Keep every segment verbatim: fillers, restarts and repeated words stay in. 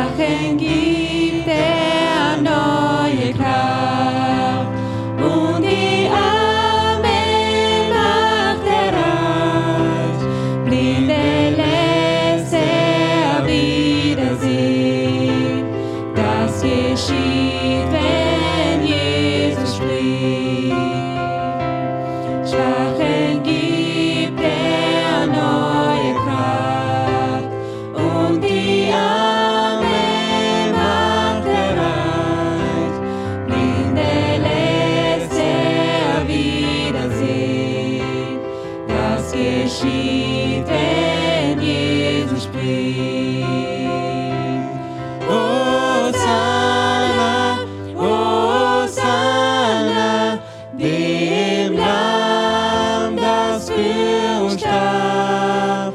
Schwachen gibt er neue Kraft und die Armen macht er reich. Blinde lässt er wieder sehen. Das geschieht, wenn Jesus spricht. Schwachen gibt er neue Kraft und die Armen macht er reich. Blinde lässt er wieder sehen. Das geschieht, wenn Jesus spricht. Hosanna, Hosanna, dem Lamm, das für uns starb.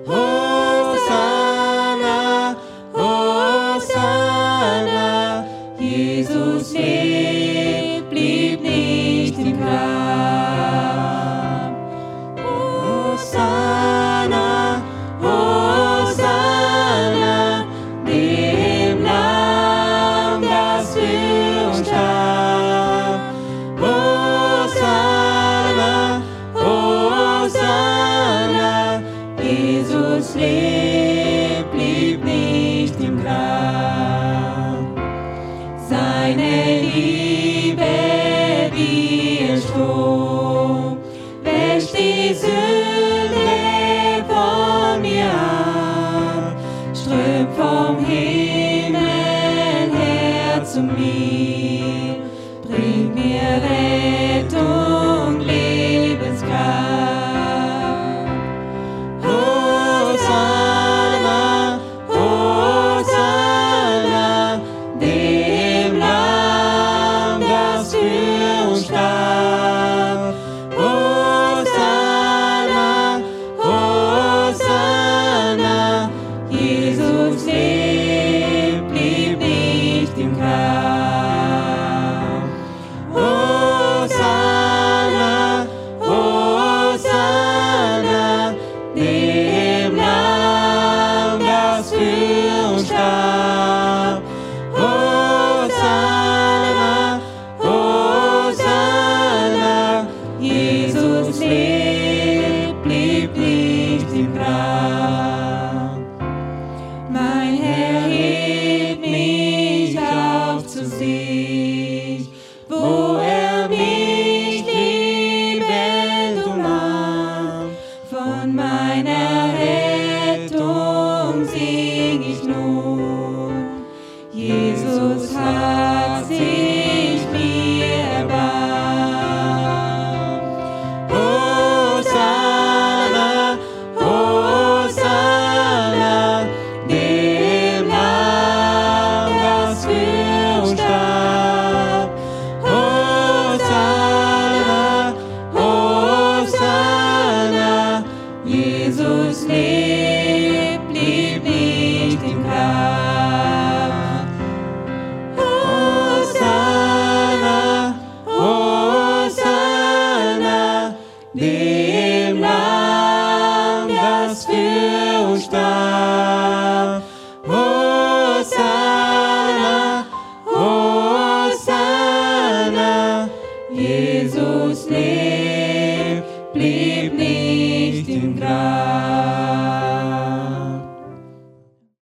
Hosanna, Hosanna, Jesus lebt, blieb nicht im Grab. Hosanna, Hosanna, dem Lamm, das für uns starb. Hosanna, Hosanna, Jesus lebt, blieb nicht im Grab. Seine Liebe wie ein Strom wäscht die Sünde von mir ab, strömt vom Himmel her zu mir, bringt mir Rettung, Lebenskraft. Hosanna, Hosanna, dem Lamm, das für uns starb. Hosanna, Hosanna, Jesus lebt, blieb nicht im Grab. Hosanna, Hosanna, dem Lamm, das für uns starb. Hosanna, Hosanna, Jesus lebt, blieb nicht im Grab. Mein Herr hebt mich auf zu sich, wo er mich liebend umarmt. Von meiner Rettung sing ich nun. Jesus hat sich mir erbarmt. Hosanna, Hosanna, dem Lamm, das für uns starb. Hosanna, Hosanna, Jesus lebt, blieb nicht im Grab. Hosanna, Hosanna, dem Lamm, das für uns starb. Hosanna, Hosanna, Jesus lebt.